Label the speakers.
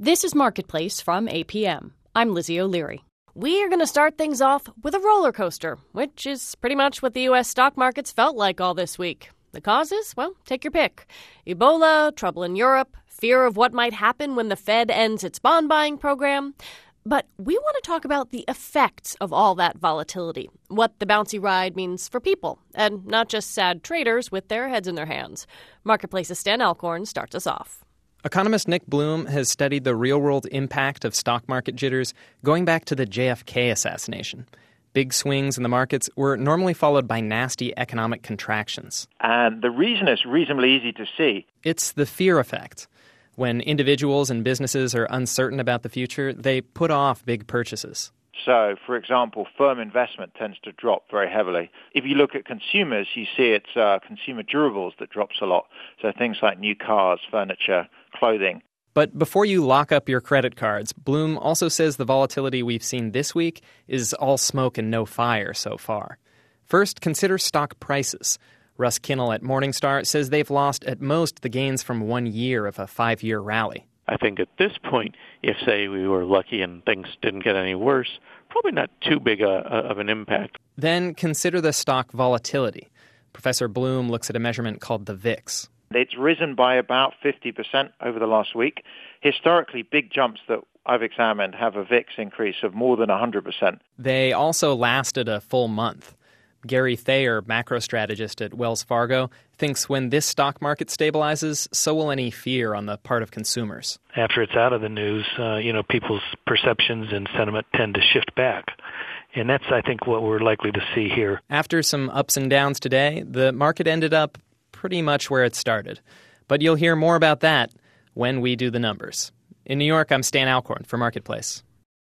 Speaker 1: This is Marketplace from APM. I'm Lizzie O'Leary. We are going to start things off with a roller coaster, which is pretty much what the U.S. stock markets felt like all this week. The causes? Well, take your pick. Ebola, trouble in Europe, fear of what might happen when the Fed ends its bond buying program. But we want to talk about the effects of all that volatility, what the bouncy ride means for people, and not just sad traders with their heads in their hands. Marketplace's Stan Alcorn starts us off.
Speaker 2: Economist Nick Bloom has studied the real-world impact of stock market jitters going back to the JFK assassination. Big swings in the markets were normally followed by nasty economic contractions.
Speaker 3: And the reason is reasonably easy to see.
Speaker 2: It's the fear effect. When individuals and businesses are uncertain about the future, they put off big purchases.
Speaker 3: So, for example, firm investment tends to drop very heavily. If you look at consumers, you see it's consumer durables that drops a lot. So things like new cars, furniture, clothing.
Speaker 2: But before you lock up your credit cards, Bloom also says the volatility we've seen this week is all smoke and no fire so far. First, consider stock prices. Russ Kinnell at Morningstar says they've lost at most the gains from 1 year of a 5-year rally.
Speaker 4: I think at this point, if, say, we were lucky and things didn't get any worse, probably not too big of an impact.
Speaker 2: Then consider the stock volatility. Professor Bloom looks at a measurement called the VIX.
Speaker 3: It's risen by about 50% over the last week. Historically, big jumps that I've examined have a VIX increase of more than 100%.
Speaker 2: They also lasted a full month. Gary Thayer, macro strategist at Wells Fargo, thinks when this stock market stabilizes, so will any fear on the part of consumers.
Speaker 5: After it's out of the news, people's perceptions and sentiment tend to shift back. And that's, I think, what we're likely to see here.
Speaker 2: After some ups and downs today, the market ended up pretty much where it started. But you'll hear more about that when we do the numbers. In New York, I'm Stan Alcorn for Marketplace.